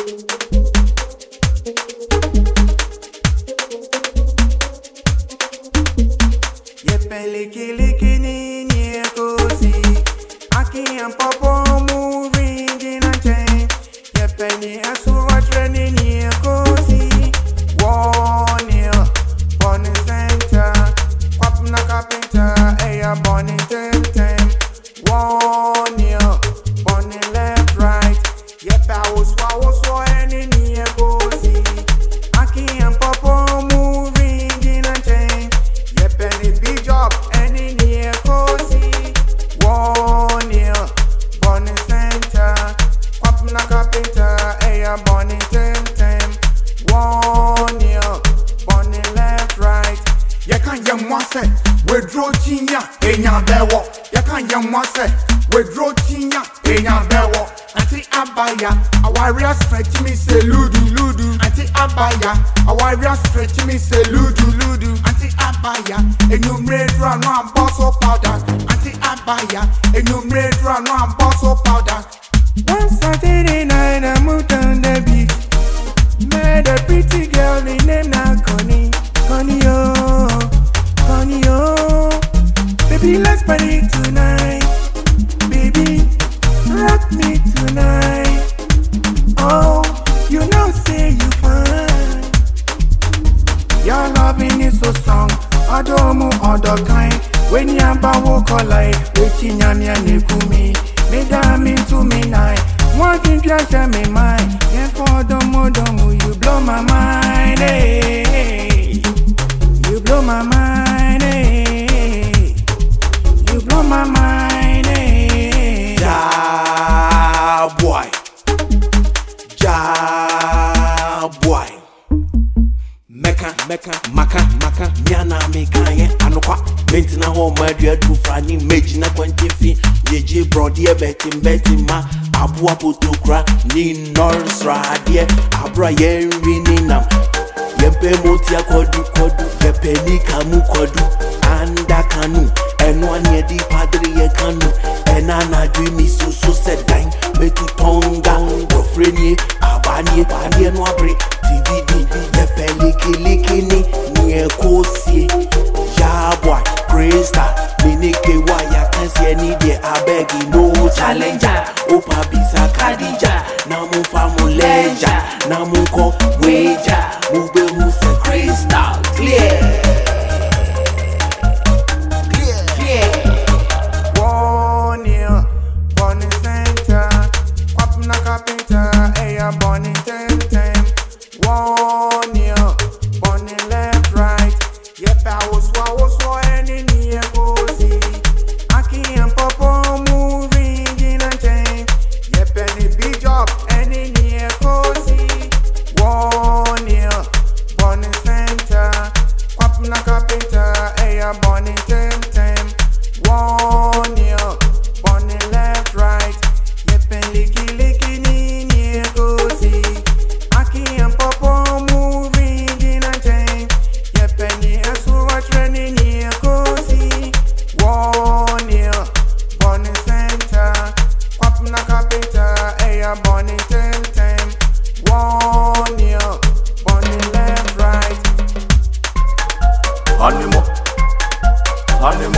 Liki liki ni ni kosi. Aki and popo moving in a chain. Ye penny and so much ready ni kosi. One year, born in center. Pop na carpenter, a born in ten. 1 year, born in left right. Ye pa was any ni kosi. Aki and popo moving in a chain. Ye penny big job. Any near cozy, 1 year, born in center, pop na carpenter, a born in ten. 1 year, born in left right. Ya can young one say, we draw chinya, enya bewo. Ya can young one say, we draw chinya, enya bewo. Auntie Abaya, a warrior stretch me say ludu. Auntie Abaya, a warrior stretch me say ludu. Auntie Abaya, enumerate run boss of powder. Auntie Abaya, enumerate run boss of powder. One Saturday night I moved on the beach. Met a pretty girl named Connie. Connie oh, baby let's party tonight. Baby, rock me tonight. Oh, you know say you fine. Your loving is so strong. Adomu other kind. When you walk alive, waiting on your nekumi. Me damn into me night. One thing you share me mind. Yeah, for domo, you blow my mind. Hey. You blow my mind. Hey. You blow my mind. Hey. Ja boy. Maka, Miana meka ye anokwa. Mentina ho madua du frani meji na kwantifi. Yeji brody betting ma. Abu apotokra ni norsra die. Abra ye rini nam. Yepe motia kodu. Yepe ni kamu kodu. Anda kanu. Enwa ni di padri ye kanu. Enana dreamy so sedan. Metu tonga. Gofreni abani no abre. TVD. Yepe liki ni kosi. Ya boy, Krista, Minike waya can see any day. I beg you no challenger. Opa bisa Khadija, namu famuleja, namu ko weja, mube muse Krista, clear. 1 year, born in center, pop na carpenter, a born in ten. 1 year, born in left right. Yep, I was any near cozy. Aki and popo moving in a chain. Yep, any big job, any near cozy. 1 year, born in center, pop na carpenter, a born in ten. 1 year, born in left right. Yep, and liki ni near cozy. Aki and popo moving in a chain. Yep, and so much running near cozy. 1 year, born in center, pop na carpenter, a born in ten. 1 year, born in left right. Animal.